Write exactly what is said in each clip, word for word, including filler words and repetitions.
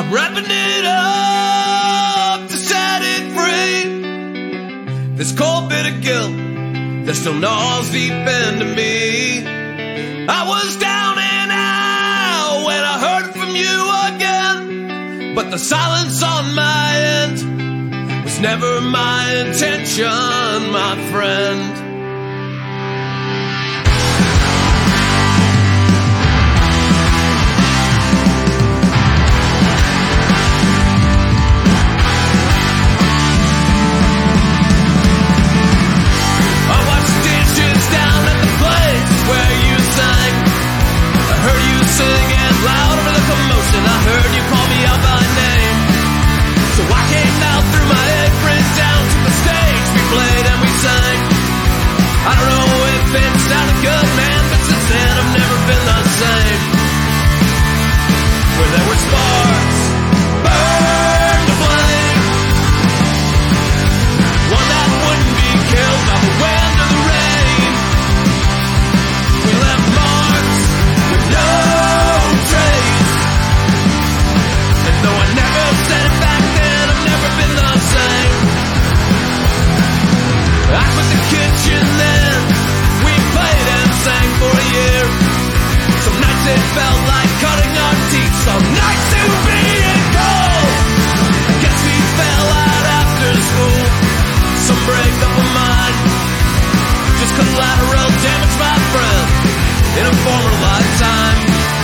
I'm wrapping it up to set it free. This cold bit of guilt that still gnaws deep into me. I was down and out when I heard from you again, but the silence on my end was never my intention, my friend. Where you sang, I heard you singing loud over the commotion. I heard you call me out by name, so I came out through my apron down to the stage. We played and we sang. I don't know if it sounded good, man, but since then I've never been the same. Where there were sparks, burn the flame, one that wouldn't be killed by the wind or the rain. We left marks with no trace, and though I never said it back then, I've never been the same. I quit the kitchen then, we played and sang for a year. Some nights it felt like cutting our teeth, some nights it was being cold. I guess we fell out after school, some breakup of mine, just collateral damage, my friend, in a former lifetime.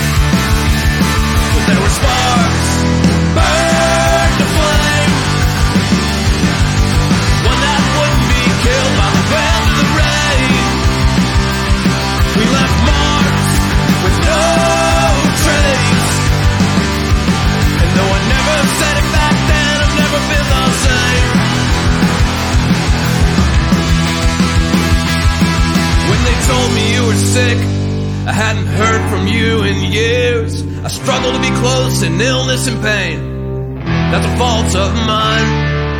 But there were sparks, burn the flame, one that wouldn't be killed by the wind or the rain. We left marks with no trace, and though I never said it back then, I've never been the same. When they told me you were sick, I hadn't heard from you in years. I struggle to be close in illness and pain. That's a fault of mine.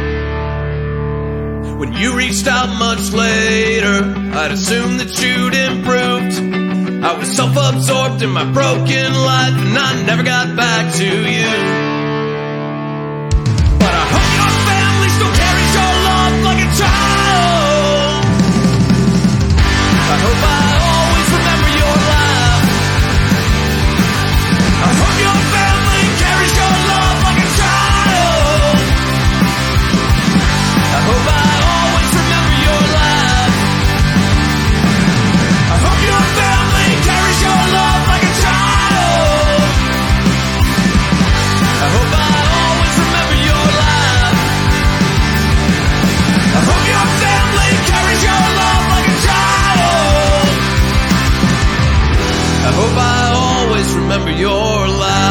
When you reached out much later, I'd assumed that you'd improved. I was self-absorbed in my broken life, and I never got back to you. But I hope your family still carries your love like a child. I hope I always remember your laugh. I hope your family carries your love like a child. I hope I always remember your laugh. I hope your family carries your love like a child. I hope I always remember your laugh. I hope your family carries your love like a child. I hope I always remember your laugh.